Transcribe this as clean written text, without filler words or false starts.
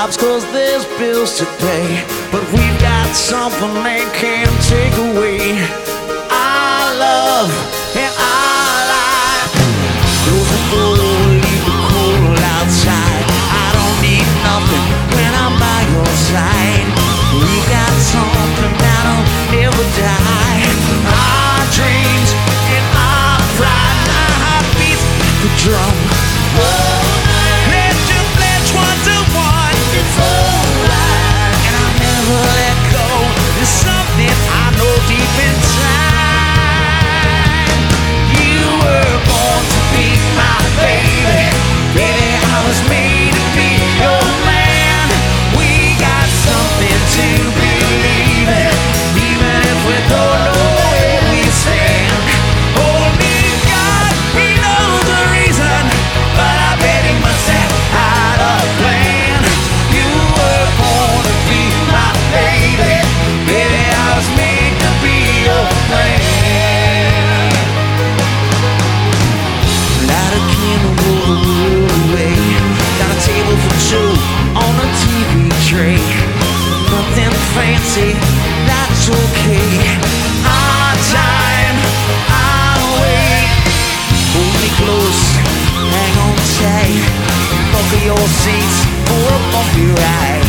jobs 'cause there's bills to pay, but we've got something they can't take away. Our love and our life. Close the door, leave the cold outside. I don't need nothing when I'm by your side. We got something that'll never die. Our dreams and our pride. Our heart beats the drum. Let's just pledge one to one. It's alright, and I'll never let go. There's something I know deep inside. You were born to be my baby. Baby, I was made to be your man. We got something to believe in, even if we don't know where we stand. Only God, He knows the reason, but I bet He must have had a plan. You were born to be my baby. Baby, I was made to be your man. Light a candle, roll the world away. Got a table for two on a TV tray. Nothing fancy, that's okay. Our time, our way. Hold me close, hang on tight. Buckle your seats for a bumpy ride.